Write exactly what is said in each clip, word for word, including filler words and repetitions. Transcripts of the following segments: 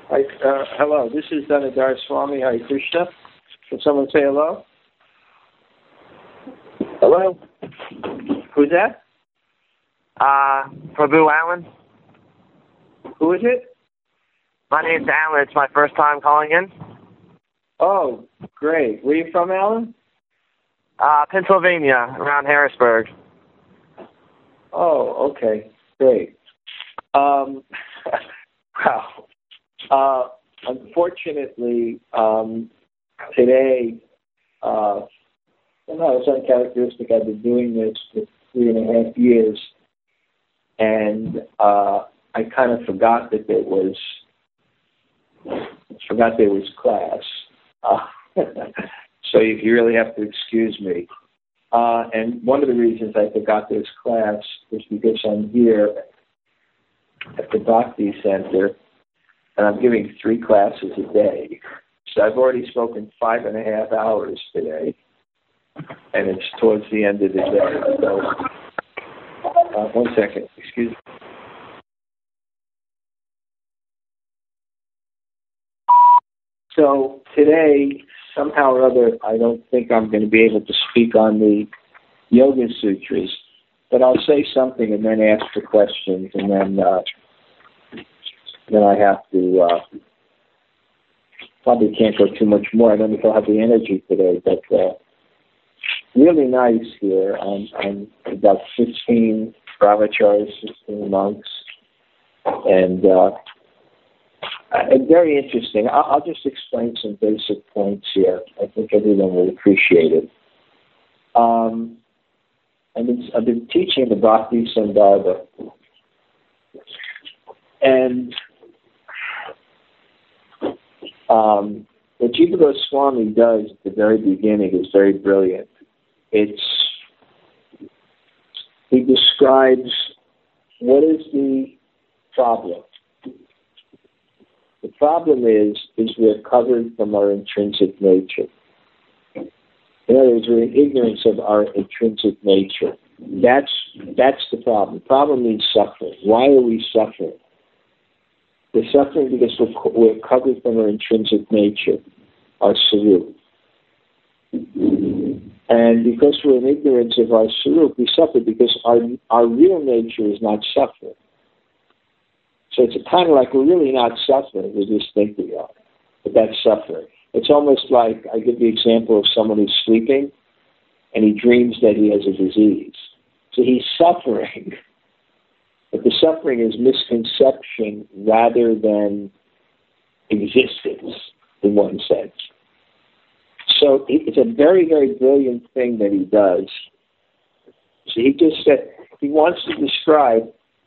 Hi, uh, hello, this is Dhanadhar Swami Hare Krishna. Can someone say hello? Hello? Who's that? Uh, Prabhu Allen. Who is it? My name's Alan. It's my first time calling in. Oh, great. Where are you from, Alan? Uh, Pennsylvania, around Harrisburg. Oh, okay. Great. Um, wow. Uh, unfortunately, um, today, uh, well, it's uncharacteristic. I've been doing this for three and a half years, and uh, I kind of forgot that there was, forgot there was class. Uh, so you, you really have to excuse me. Uh, and one of the reasons I forgot this class is because I'm here at the Bhakti Center, and I'm giving three classes a day. So I've already spoken five and a half hours today, and it's towards the end of the day. So, uh, one second, excuse me. So today, somehow or other, I don't think I'm going to be able to speak on the Yoga Sutras, but I'll say something and then ask for questions, and then uh, then I have to, uh, probably can't go too much more. I don't know if I'll have the energy today, but uh, really nice here. I'm, I'm about fifteen brahmacharis, fifteen monks, and uh, Uh, very interesting. I'll, I'll just explain some basic points here. I think everyone will appreciate it. Um, I've, been, I've been teaching the Bhakti Sandarbha, and um, what Jiva Goswami does at the very beginning is very brilliant. It's he describes what is the problem. The problem is, is we're covered from our intrinsic nature. In other words, we're in ignorance of our intrinsic nature. That's that's the problem. The problem means suffering. Why are we suffering? We're suffering because we're, we're covered from our intrinsic nature, our sarup. And because we're in ignorance of our sarup, we suffer because our our real nature is not suffering. So it's kind of like we're really not suffering, we just think we are. But that's suffering. It's almost like, I give the example of someone who's sleeping and he dreams that he has a disease. So he's suffering, but the suffering is misconception rather than existence in one sense. So it's a very, very brilliant thing that he does. So he just said, he wants to describe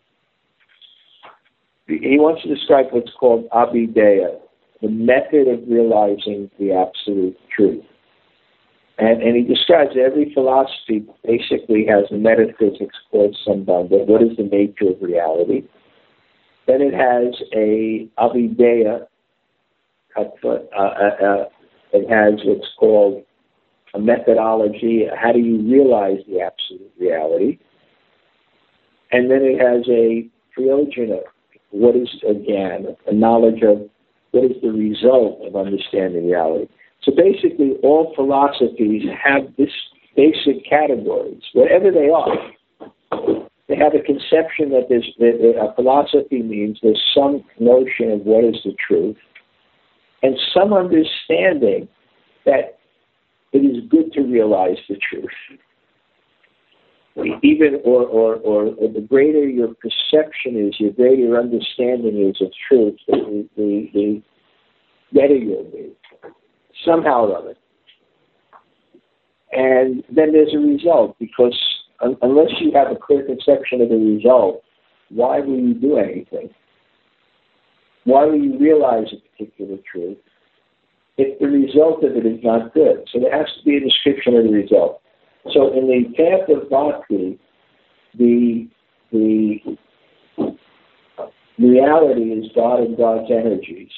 He wants to describe what's called abhideya, the method of realizing the absolute truth. And, and he describes every philosophy basically has a metaphysics called Sambandha. What is the nature of reality? Then it has a abhideya, uh, uh, uh, it has what's called a methodology. How do you realize the absolute reality? And then it has a prayojana. What is, again, a knowledge of what is the result of understanding reality. So basically, all philosophies have this basic categories, whatever they are. They have a conception that, there's, that a philosophy means there's some notion of what is the truth and some understanding that it is good to realize the truth. Even or, or, or, or the greater your perception is, your greater your understanding is of truth, the, the, the better you'll be, somehow or other. And then there's a result, because un- unless you have a clear conception of the result, why will you do anything? Why will you realize a particular truth if the result of it is not good? So there has to be a description of the result. So in the path of bhakti, the the reality is God and God's energies.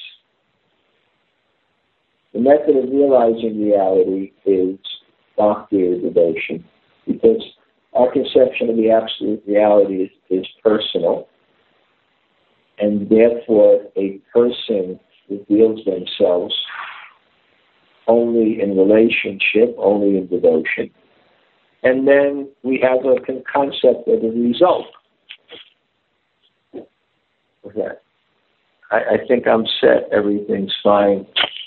The method of realizing reality is bhakti or devotion, because our conception of the absolute reality is, is personal, and therefore a person reveals themselves only in relationship, only in devotion. And then we have a con- concept of the result. Okay. I, I think I'm set. Everything's fine.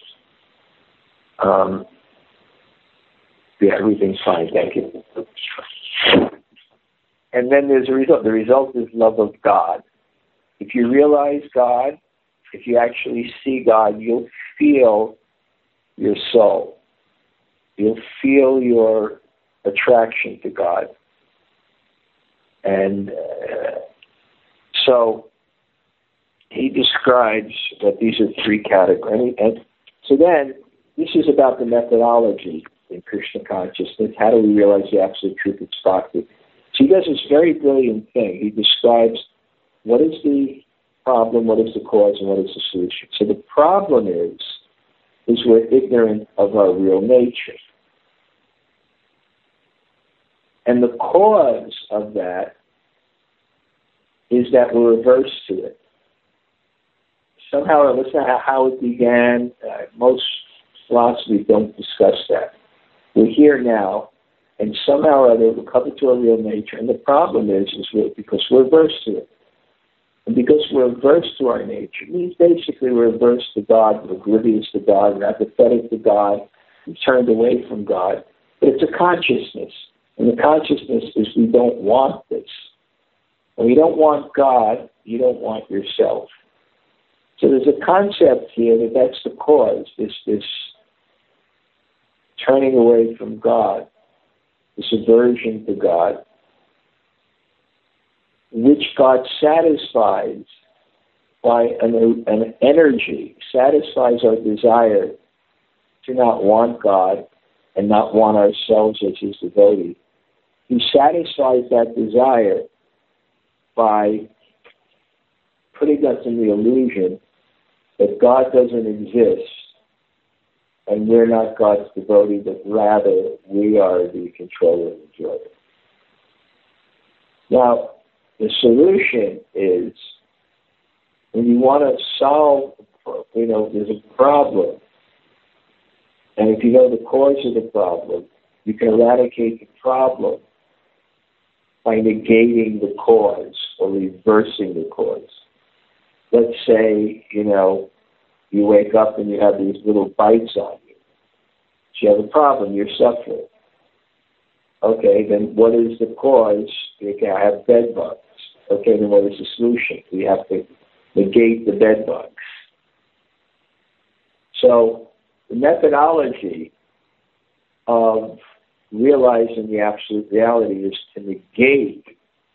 Um, yeah, everything's fine. Thank you. And then there's a result. The result is love of God. If you realize God, if you actually see God, you'll feel your soul. You'll feel your attraction to God. And uh, so he describes that these are three categories. And so then, this is about the methodology in Krishna consciousness. How do we realize the absolute truth of bhakti? So he does this very brilliant thing. He describes what is the problem, what is the cause, and what is the solution. So the problem is, is we're ignorant of our real nature. And the cause of that is that we're averse to it. Somehow, listen to how it began. Uh, most philosophies don't discuss that. We're here now, and somehow or other we come to our real nature. And the problem is, is we're, because we're averse to it. And because we're averse to our nature, it means basically we're averse to God, we're oblivious to God, we're apathetic to God, we're turned away from God. But it's a consciousness. And the consciousness is we don't want this. When you don't want God, you don't want yourself. So there's a concept here that that's the cause, this, this turning away from God, this aversion to God, which God satisfies by an, an energy, satisfies our desire to not want God and not want ourselves as his devotee. He satisfies that desire by putting us in the illusion that God doesn't exist and we're not God's devotee, but rather we are the controller and enjoyer. Now, the solution is when you want to solve, you know, there's a problem, and if you know the cause of the problem, you can eradicate the problem by negating the cause or reversing the cause. Let's say, you know, you wake up and you have these little bites on you. So you have a problem, you're suffering. Okay, then what is the cause? You can have bed bugs. Okay, then what is the solution? We have to negate the bed bugs. So the methodology of realizing the absolute reality is to negate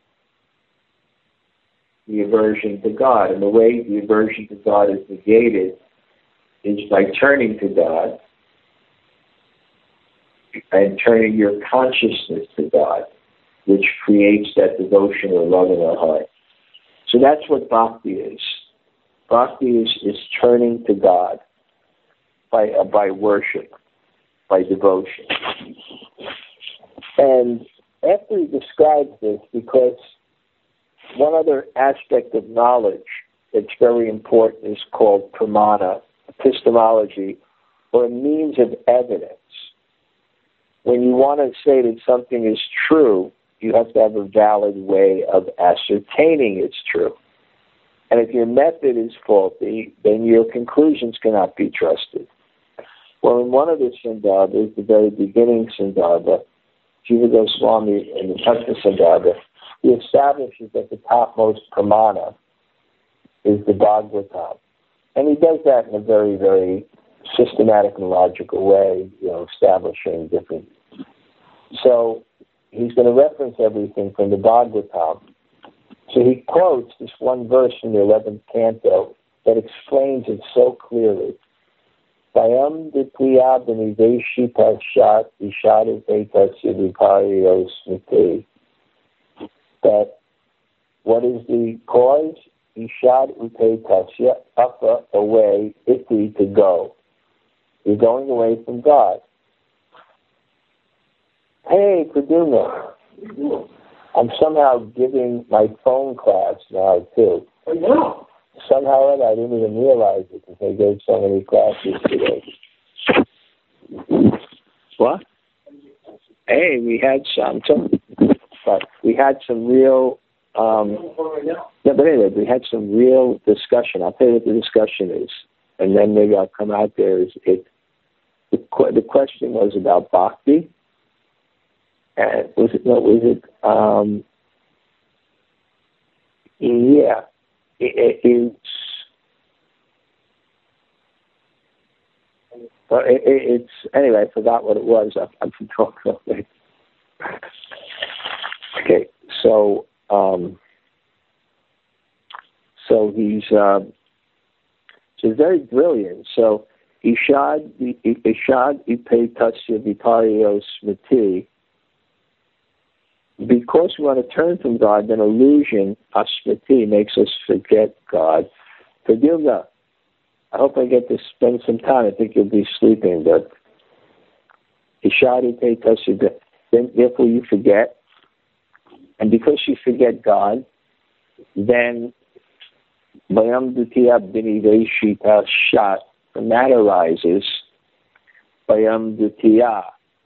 the aversion to God. And the way the aversion to God is negated is by turning to God and turning your consciousness to God, which creates that devotion or love in our heart. So that's what bhakti is. Bhakti is, is turning to God by, uh, by worship, by devotion. And after he describes this, because one other aspect of knowledge that's very important is called pramana, epistemology, or a means of evidence. When you want to say that something is true, you have to have a valid way of ascertaining it's true. And if your method is faulty, then your conclusions cannot be trusted. Well, in one of the Sandarbhas, the very beginning Sandarbha, Jiva Goswami in the Tattva Sandarbha, he establishes that the topmost pramana is the Bhagavatam. And he does that in a very, very systematic and logical way, you know, establishing different. So he's going to reference everything from the Bhagavatam. So he quotes this one verse from the eleventh canto that explains it so clearly. Sayam dipriya baniveshi pashat ishadate tasya vipariyo smiti. That what is the cause? Ishad upe tasya, up, away, iti, to go. You're going away from God. Hey, Pradyumna, I'm somehow giving my phone class now, too. I know. somehow or other, I didn't even realize it because I gave so many classes today. What? Hey, we had some, but we had some real, um, yeah, but anyway, we had some real discussion. I'll tell you what the discussion is, and then maybe I'll come out there. Is it, the, the question was about bhakti, and was it, no, was it, um, yeah, it, it, it's, Well, it, it, it's anyway. I forgot what it was. I, I've been talking about it. Okay, so um, so he's uh, so very brilliant. So Ishad Ishad Ipe Tatsya Vitarios Smriti. Because we want to turn from God, then illusion asmriti makes us forget God. Forgive that. I hope I get to spend some time. I think you'll be sleeping, but Ishadi Tasya, then therefore you forget. And because you forget God, then Bayam Dutiya Biniveshita Shat, from that arises Bayam Dutiya,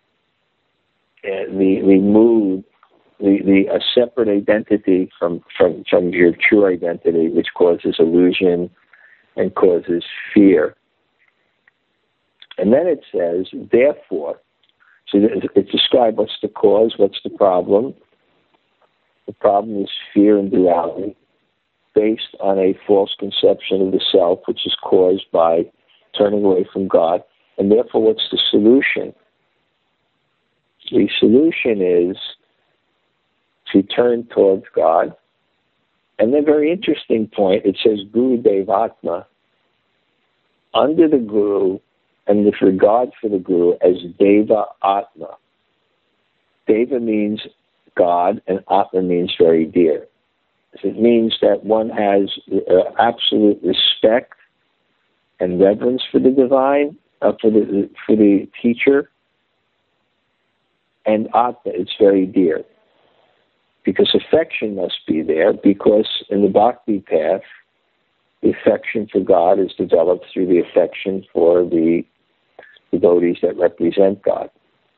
the the mood, the, the a separate identity from, from, from your true identity, which causes illusion and causes fear. And then it says, therefore, so it describes what's the cause, what's the problem. The problem is fear and duality, based on a false conception of the self, which is caused by turning away from God. And therefore, what's the solution? The solution is to turn towards God. And then, very interesting point, it says Guru Devatma, under the Guru and with regard for the Guru as Deva Atma. Deva means God and Atma means very dear. So it means that one has uh, absolute respect and reverence for the divine, uh, for the for the teacher, and Atma is very dear. Because affection must be there, because in the bhakti path, the affection for God is developed through the affection for the devotees that represent God.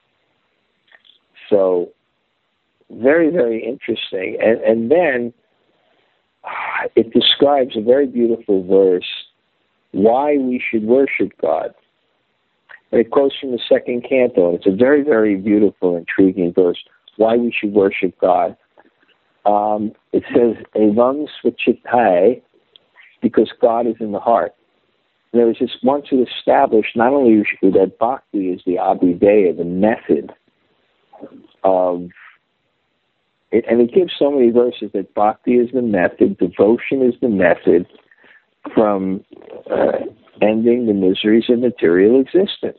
So, very, very interesting. And, and then it describes a very beautiful verse, why we should worship God. And it quotes from the second canto, and it's a very, very beautiful, intriguing verse, why we should worship God. Um, it says, Evam Svachitai, because God is in the heart. And there was just once to establish not only that bhakti is the abhideya, the method of it, and it gives so many verses that bhakti is the method, devotion is the method from uh, ending the miseries of material existence.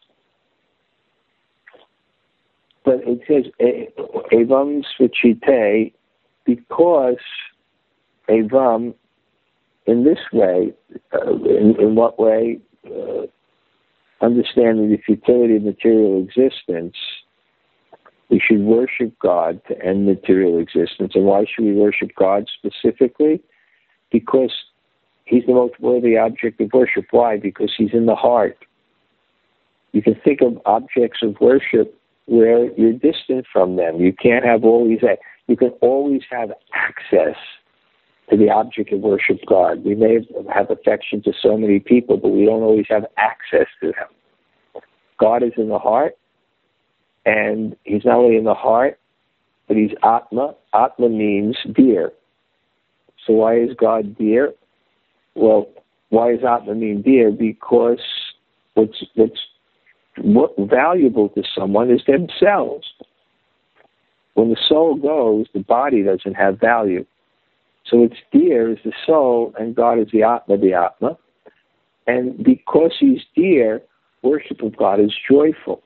But it says, Evam Svachitai, because Evam, in this way, uh, in, in what way? Uh, understanding the futility of material existence, we should worship God to end material existence. And why should we worship God specifically? Because He's the most worthy object of worship. Why? Because He's in the heart. You can think of objects of worship where you're distant from them. You can't have always that. You can always have access to the object of worship, God. We may have affection to so many people, but we don't always have access to them. God is in the heart, and He's not only in the heart, but He's Atma. Atma means dear. So why is God dear? Well, why does Atma mean dear? Because what's, what's what valuable to someone is themselves. When the soul goes, the body doesn't have value. So it's dear is the soul, and God is the Atma, the Atma. And because He's dear, worship of God is joyful.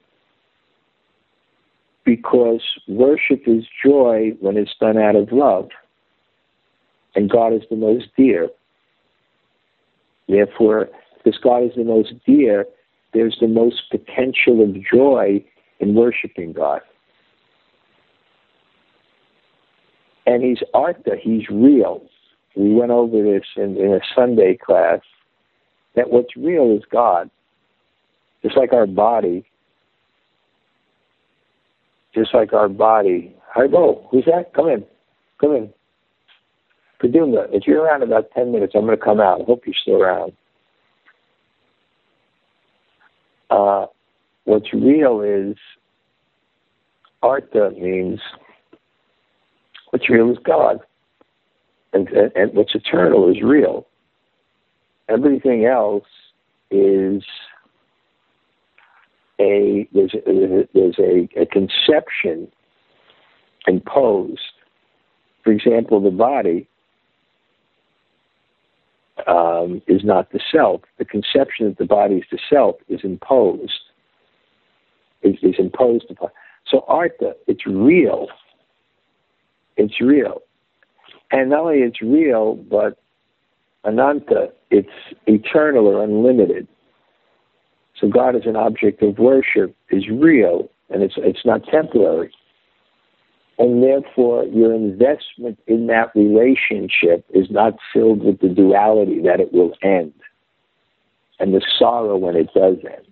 Because worship is joy when it's done out of love. And God is the most dear. Therefore, because God is the most dear, there's the most potential of joy in worshiping God. And He's Artha, He's real. we went over this in, in a Sunday class, that what's real is God. Just like our body, just like our body. Hi, Bo, who's that? Come in. Come in. Kadunga, if you're around about ten minutes, I'm going to come out. I hope you're still around. Uh, what's real is, Artha means, what's real is God. And, and, and what's eternal is real. Everything else is a, there's a, there's a, a conception imposed. For example, the body um, is not the self. The conception that the body is the self is imposed. Is, is imposed upon. So Artha, it's real. It's real. And not only it's real, but Ananta, it's eternal or unlimited. So God as an object of worship is real, and it's it's not temporary. And therefore, your investment in that relationship is not filled with the duality that it will end, and the sorrow when it does end.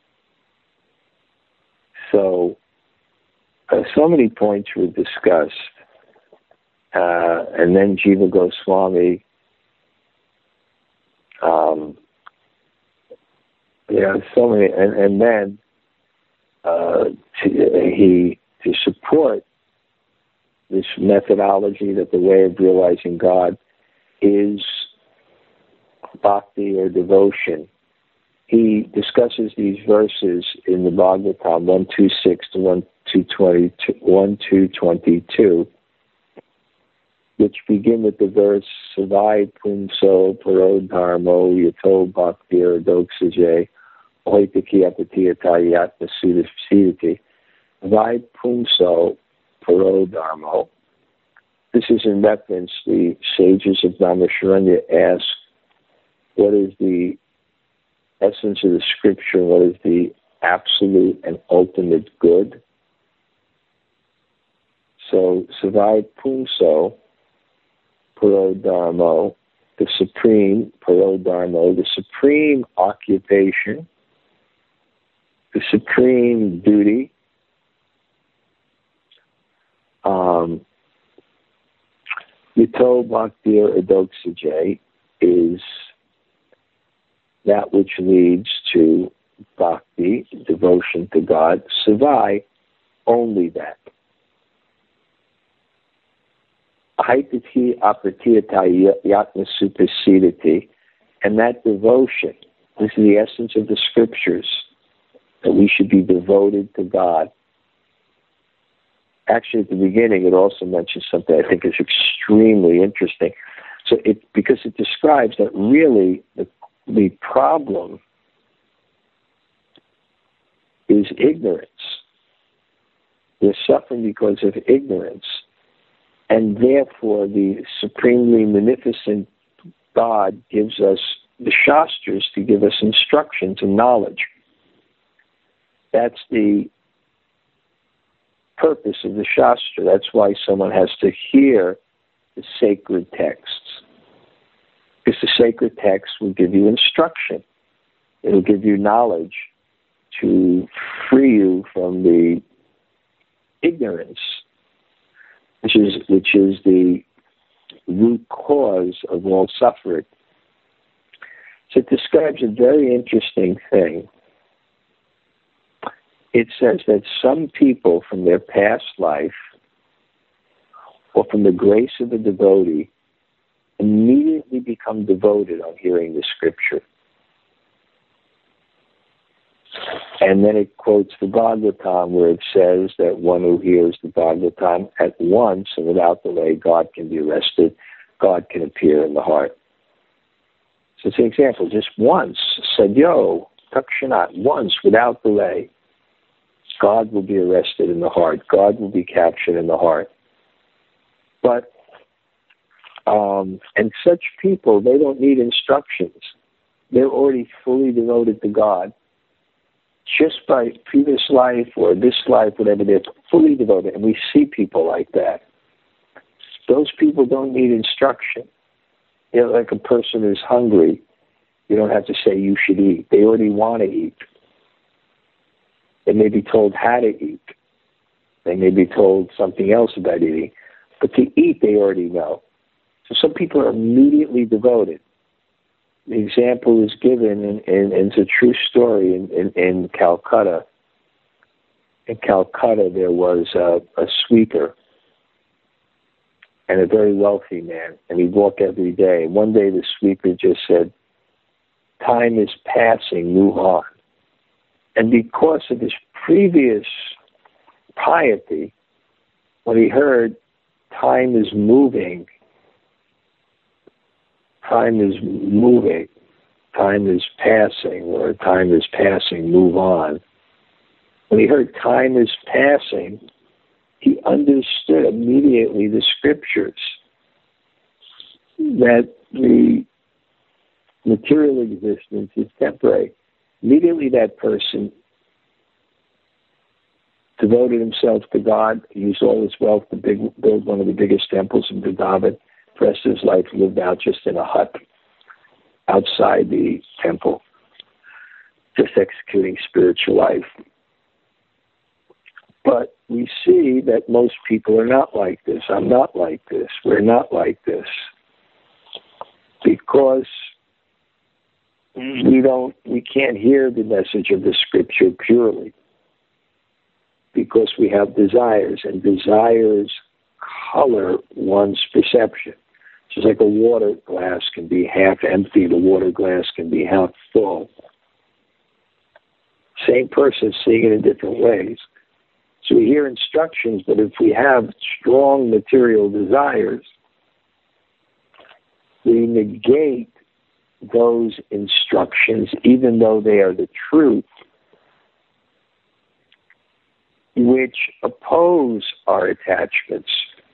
So, uh, so many points were discussed. Uh, and then Jiva Goswami, um, yeah, so many, and, and then uh, to, he, to support this methodology that the way of realizing God is bhakti or devotion, he discusses these verses in the Bhagavatam one twenty-six to one twenty-two, which begin with the verse Savai Punso Paro Dharmo Yato Bhaktir Doksaje Oitiki Apatiyata Yatma Sudhiti. Savai Punso Paro Dharmo. This is in reference, the sages of Naimisharanya ask, what is the essence of the scripture? What is the absolute and ultimate good? So, Savai Punso Parodharmo, the supreme, Parodharmo, the supreme occupation, the supreme duty, um, Yato Bhaktir Adoksaje is that which leads to bhakti, devotion to God. Savai, only that. Haitati apratiyata yatma supasidati, and that devotion, this is the essence of the scriptures, that we should be devoted to God. Actually, at the beginning, it also mentions something I think is extremely interesting. So, it because it describes that really the, the problem is ignorance. We're suffering because of ignorance. And therefore, the supremely munificent God gives us the Shastras to give us instructions and knowledge. That's the purpose of the Shastra. That's why someone has to hear the sacred texts. Because the sacred text will give you instruction. It'll give you knowledge to free you from the ignorance, which is which is the root cause of all suffering. So it describes a very interesting thing. It says that some people from their past life or from the grace of the devotee immediately become devoted on hearing the scripture. And then it quotes the Bhagavatam where it says that one who hears the Bhagavatam at once and without delay, God can be arrested, God can appear in the heart. So it's an example, just once, sadyo, takshanat, once, without delay, God will be arrested in the heart, God will be captured in the heart. But, um, and such people, they don't need instructions. They're already fully devoted to God. Just by previous life or this life, whatever, they're fully devoted. And we see people like that. Those people don't need instruction. You know, like a person who's hungry, you don't have to say you should eat. They already want to eat. They may be told how to eat. They may be told something else about eating. But to eat, they already know. So some people are immediately devoted. The example is given, in, in, in it's a true story, in, in, in Calcutta. In Calcutta, there was a, a sweeper and a very wealthy man, and he'd walk every day. One day, the sweeper just said, "Time is passing, move on." And because of his previous piety, when he heard time is moving, time is moving, time is passing, or time is passing, move on. When he heard time is passing, he understood immediately the scriptures that the material existence is temporary. Immediately that person devoted himself to God, used all his wealth to big, build one of the biggest temples in Vrindavan. The rest of his life lived out just in a hut outside the temple, just executing spiritual life. But we see that most people are not like this. I'm not like this. We're not like this. Because we don't, we can't hear the message of the scripture purely. Because we have desires, and desires color one's perception. Just like a water glass can be half empty, the water glass can be half full. Same person seeing it in different ways. So we hear instructions, but if we have strong material desires, we negate those instructions, even though they are the truth, which oppose our attachments.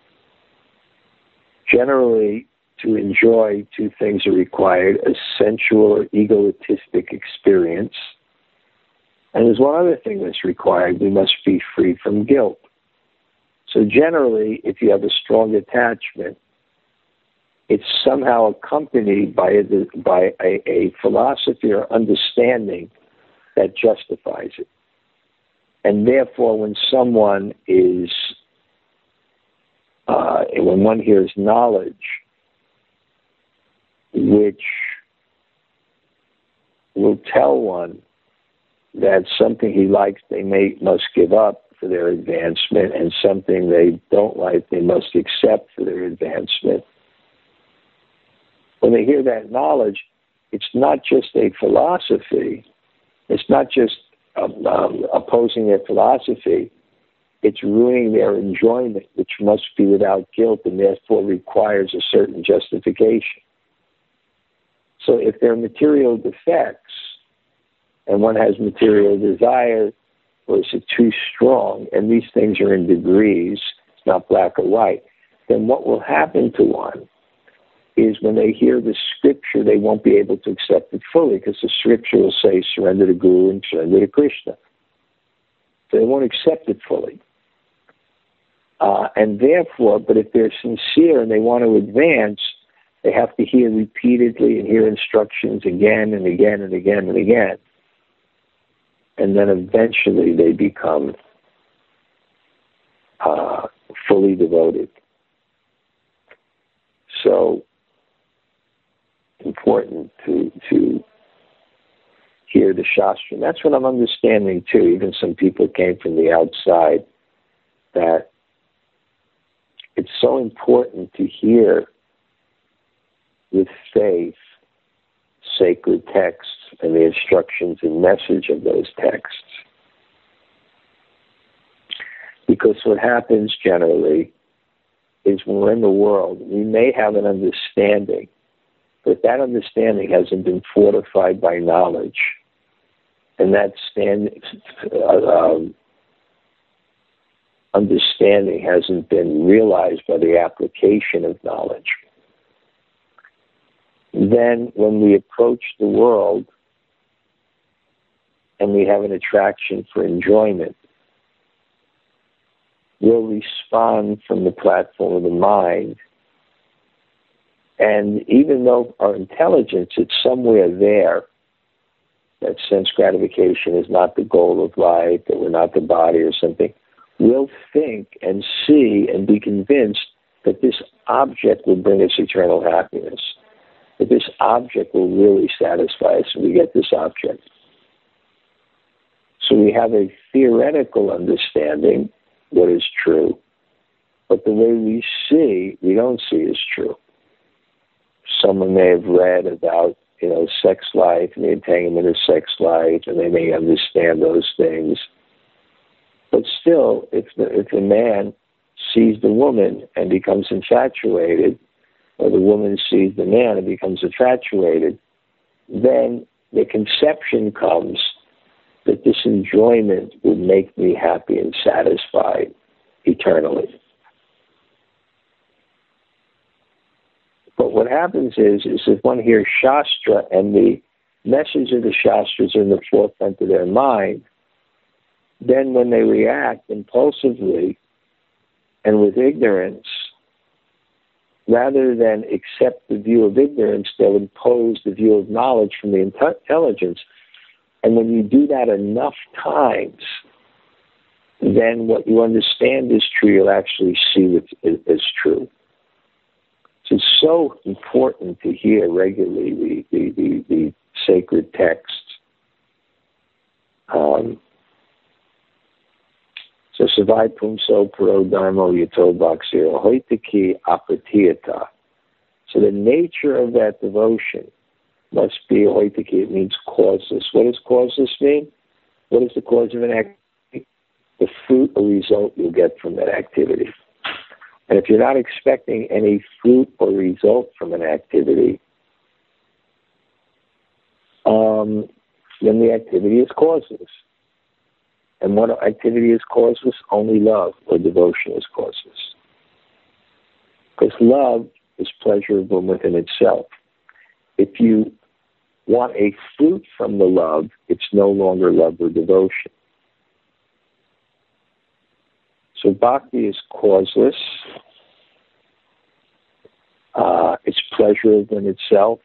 Generally, to enjoy, two things are required: a sensual or egoistic experience. And there's one other thing that's required: we must be free from guilt. So generally, if you have a strong attachment, it's somehow accompanied by a, by a, a philosophy or understanding that justifies it. And therefore, when someone is, uh, when one hears knowledge, which will tell one that something he likes they may must give up for their advancement, and something they don't like they must accept for their advancement. When they hear that knowledge, it's not just a philosophy. It's not just um, um, opposing their philosophy. It's ruining their enjoyment, which must be without guilt and therefore requires a certain justification. So if there are material defects, and one has material desire, or is it too strong, and these things are in degrees, it's not black or white, then what will happen to one is when they hear the scripture, they won't be able to accept it fully, because the scripture will say, surrender to Guru and surrender to Krishna. So they won't accept it fully. Uh, and therefore, but if they're sincere and they want to advance, they have to hear repeatedly and hear instructions again and again and again and again. And then eventually they become uh, fully devoted. So important to to hear the Shastra. And that's what I'm understanding too. Even some people came from the outside, that it's so important to hear with faith sacred texts and the instructions and message of those texts. Because what happens generally is when we're in the world, we may have an understanding, but that understanding hasn't been fortified by knowledge. And that stand, uh, um, understanding hasn't been realized by the application of knowledge. Then when we approach the world and we have an attraction for enjoyment, we'll respond from the platform of the mind And even though our intelligence, it's somewhere there, that sense gratification is not the goal of life, that we're not the body or something, we'll think and see and be convinced that this object will bring us eternal happiness, that this object will really satisfy us, and we get this object. So we have a theoretical understanding what is true, but the way we see, we don't see as true. Someone may have read about, you know, sex life and the entanglement of sex life, and they may understand those things. But still, if the, if a man sees the woman and becomes infatuated, or the woman sees the man and becomes infatuated, then the conception comes that this enjoyment will make me happy and satisfied eternally. But what happens is, is if one hears Shastra and the message of the Shastras are in the forefront of their mind, then when they react impulsively and with ignorance, rather than accept the view of ignorance, they'll impose the view of knowledge from the intelligence. And when you do that enough times, then what you understand is true, you'll actually see it as true. So it's so important to hear regularly the, the, the, the sacred texts. Um, so Savai Pumso Paro Dharmo Yato Bhaksiro Hoitaki Apatiyata. So the nature of that devotion must be Hoitaki. It means causeless. What does causeless mean? What is the cause of an activity? The fruit or result you'll get from that activity. And if you're not expecting any fruit or result from an activity, um, then the activity is causeless. And what activity is causeless? Only love or devotion is causeless. Because love is pleasurable within itself. If you want a fruit from the love, it's no longer love or devotion. So bhakti is causeless. Uh, it's pleasurable in itself.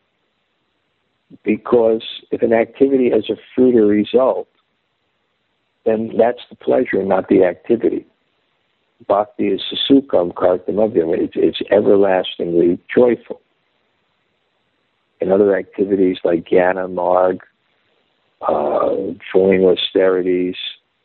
Because if an activity has a fruit or result, then that's the pleasure, not the activity. Bhakti is susukam kartamavyam. It's, it's everlastingly joyful. In other activities like jnana, marg, uh, joining austerities,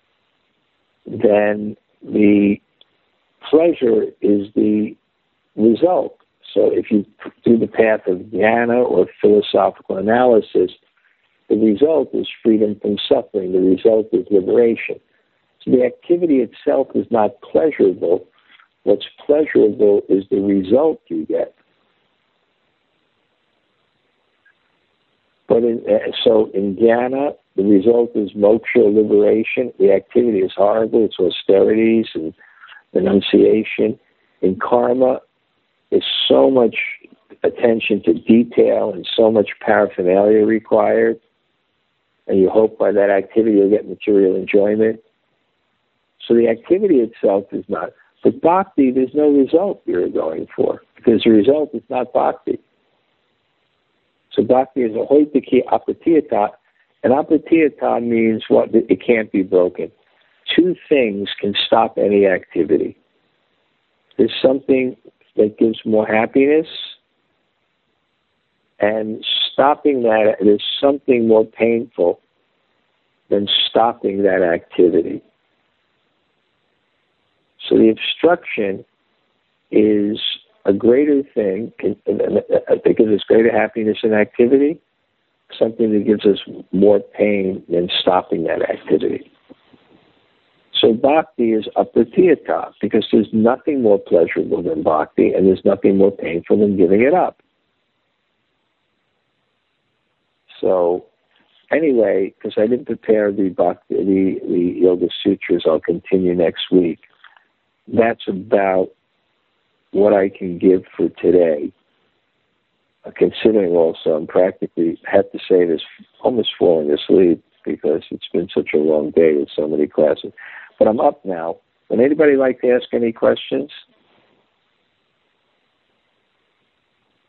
then the pleasure is the result. So if you do the path of jnana or philosophical analysis, the result is freedom from suffering. The result is liberation. So the activity itself is not pleasurable. What's pleasurable is the result you get. But in, uh, so in jnana, the result is moksha, liberation. The activity is horrible. It's austerities and renunciation. In karma, there's so much attention to detail and so much paraphernalia required. And you hope by that activity you'll get material enjoyment. So the activity itself is not. But bhakti, there's no result you're going for, because the result is not bhakti. So bhakti is a hoitaki apatiyata, and apatiyata means what? It can't be broken. Two things can stop any activity. There's something that gives more happiness, and stopping that, there's something more painful than stopping that activity. So the obstruction is a greater thing, that gives us greater happiness in activity, something that gives us more pain than stopping that activity. So bhakti is apatiyata, because there's nothing more pleasurable than bhakti, and there's nothing more painful than giving it up. So anyway, because I didn't prepare the bhakti, the, the Yoga Sutras, I'll continue next week. That's about what I can give for today. Uh, considering also, I'm practically, I have to say this, almost falling asleep because it's been such a long day with so many classes. But I'm up now. Would anybody like to ask any questions?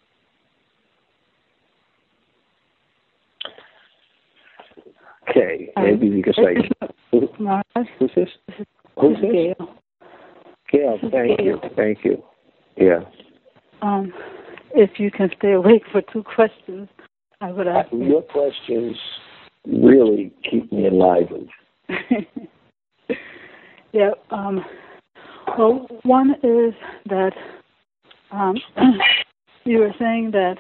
Okay, maybe because I... Who, who's this? Who's this? Gail. Gail, thank you, thank you. Yeah. Um, if you can stay awake for two questions, I would ask you. Your questions really keep me enlivened. Yeah. Um, well, one is that um, you were saying that,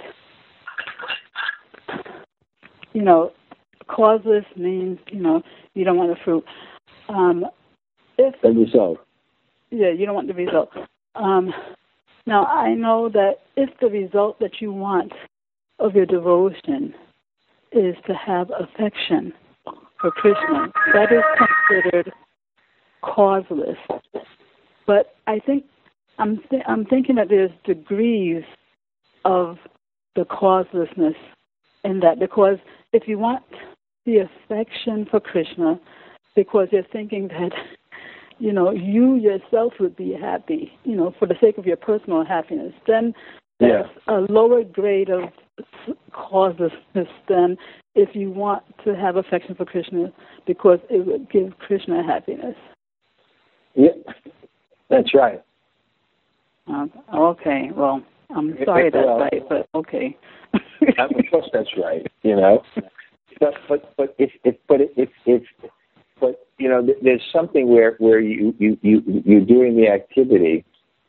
you know, causeless means, you know, you don't want the fruit. Um, if The result. Yeah, you don't want the result. Um, now, I know that if the result that you want of your devotion is to have affection for Krishna, that is considered causeless. But I think I'm th- I'm thinking that there's degrees of the causelessness in that, because if you want the affection for Krishna because you're thinking that, you know, you yourself would be happy, you know, for the sake of your personal happiness, then that's yeah. a lower grade of causelessness than if you want to have affection for Krishna because it would give Krishna happiness. Yeah, that's right. Um, okay, well, I'm sorry that's well, right, but okay. Of course that's right, you know. But but but if if but if if but you know, there's something where where you you you you're doing the activity,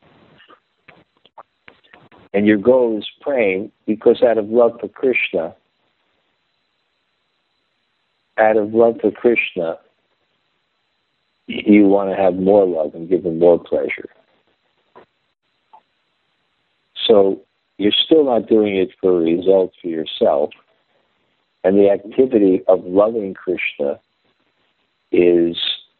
and your goal is praying because out of love for Krishna, out of love for Krishna, you want to have more love and give him more pleasure. So you're still not doing it for a result for yourself. And the activity of loving Krishna is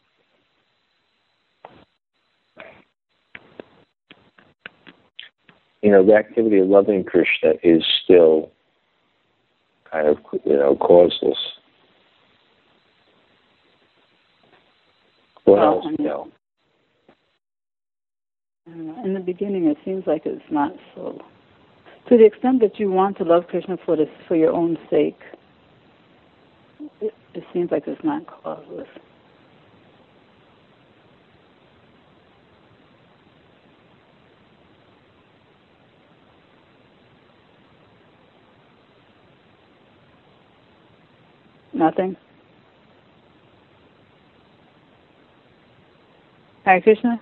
you know, the activity of loving Krishna is still kind of, you know, causeless. What well, else? You know? In the beginning, it seems like it's not so. To the extent that you want to love Krishna for this, for your own sake, it, it seems like it's not causeless. Nothing? Hare Krishna?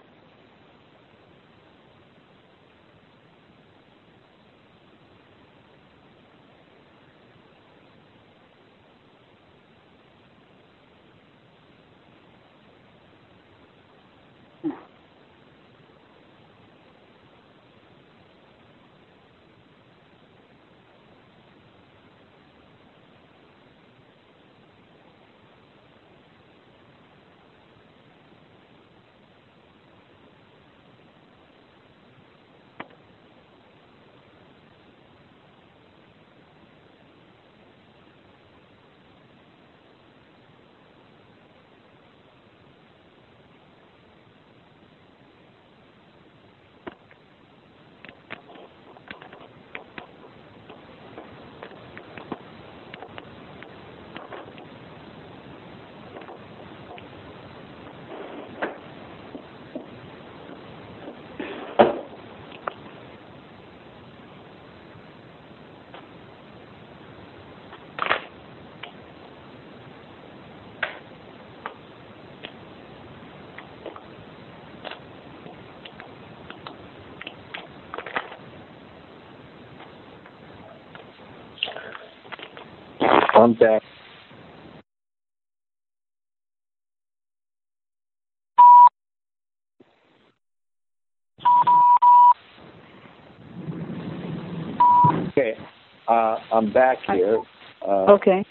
I'm back. Okay, uh, I'm back here. Uh, okay.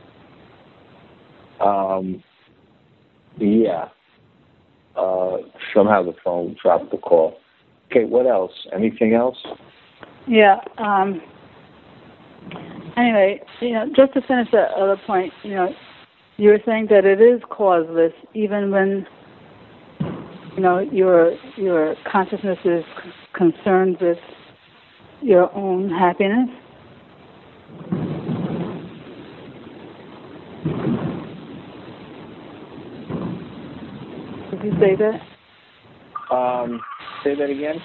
Um, yeah. Uh, somehow the phone dropped the call. Okay, what else? Anything else? Yeah. Um, anyway, you know, just to finish that other point, you know, you were saying that it is causeless even when, you know, your your consciousness is c- concerned with your own happiness. you say that? Um, say that again.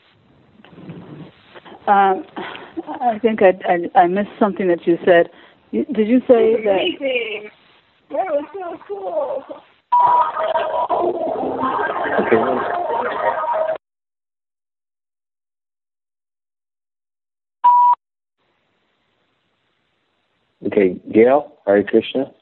Um, I think I, I I missed something that you said. You, did you say that? That was so cool. Okay. Well, okay, Gail, Hare Krishna.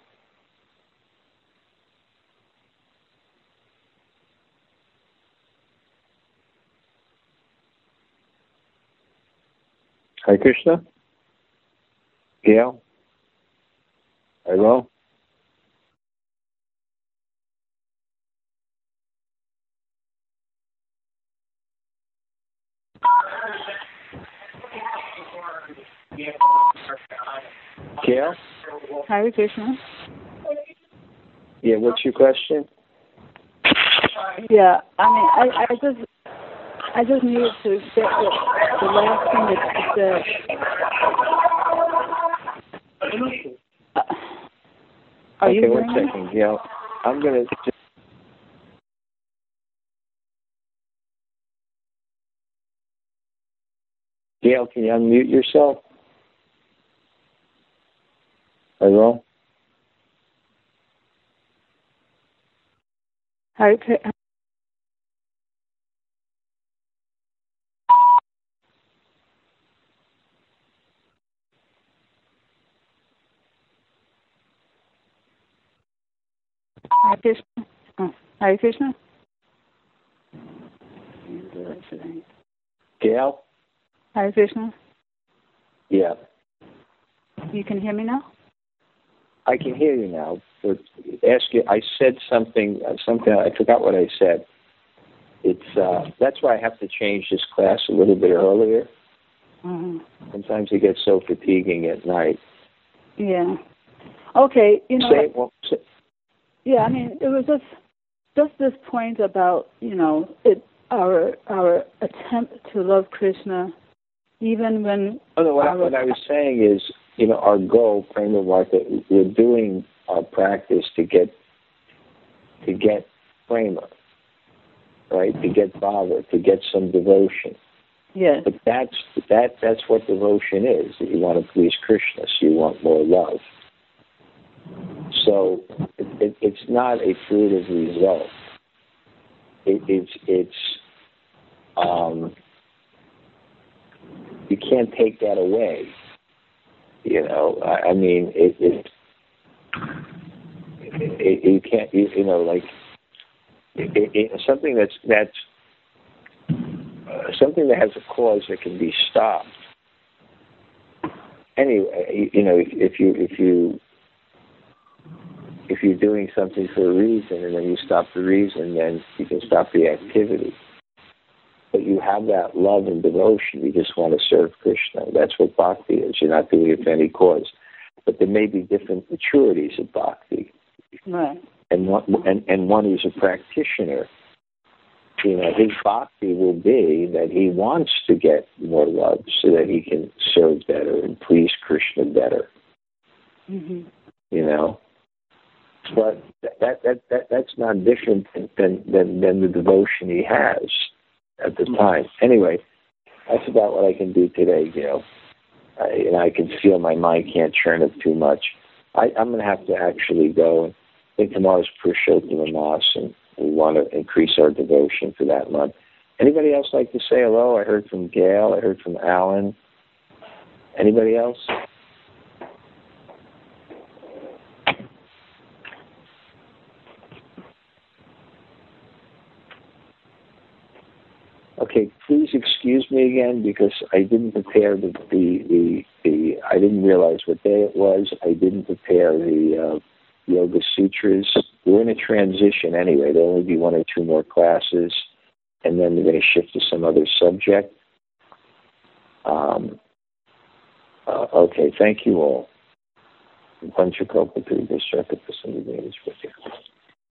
Hare Krishna. Gail. Hello. Gail. Hare Krishna. Yeah. What's your question? Yeah, I mean, I, I just, I just needed to get the, the last thing that you said. Uh, are okay, you one hearing second, Gail. I'm gonna. Just... Gail, can you unmute yourself? Hello. Hare Krishna. Hare Krishna. Oh, Hare Krishna. Gail. Hare Krishna. Yeah. You can hear me now? I can hear you now, but ask you. I said something. uh, Something. I forgot what I said. It's. Uh, that's why I have to change this class a little bit earlier. Mm-hmm. Sometimes it gets so fatiguing at night. Yeah. Okay. You know. Say it. Well, say, yeah. I mean, it was just just this point about you know it our our attempt to love Krishna, even when. oh no. What, our, I, what I was saying is, you know, our goal, Prema Martha, we're doing our practice to get to get Prema, right? To get bhava, to get some devotion. Yes. But that's that that's what devotion is. That you want to please Krishna, so you want more love. So it, it, it's not a fruitive result. It, it's it's um, you can't take that away. You know, I, I mean, it, it, it you can't you, you know like it, it, something that's that's uh, something that has a cause that can be stopped. Anyway, you know, if, if you if you if you're doing something for a reason and then you stop the reason, then you can stop the activity. But you have that love and devotion. You just want to serve Krishna. That's what bhakti is. You're not doing it for any cause. But there may be different maturities of bhakti. Right. And one, and, and one who's a practitioner, you know, his bhakti will be that he wants to get more love so that he can serve better and please Krishna better. Mm-hmm. You know? But that that, that that's not different than, than, than the devotion he has at the time. Anyway, that's about what I can do today, you know. I, and I can feel my mind can't churn it too much. I, I'm going to have to actually go. And I think tomorrow's Purushottam Mas, and we want to increase our devotion for that month. Anybody else like to say hello? I heard from Gail. I heard from Alan. Anybody else? Okay, please excuse me again because I didn't prepare the the, the, the I didn't realize what day it was. I didn't prepare the uh, Yoga Sutras. We're in a transition anyway. There'll only be one or two more classes, and then we're going to shift to some other subject. Um, uh, okay, thank you all. Panchakalpa Tribhya Sarkapa Sandhya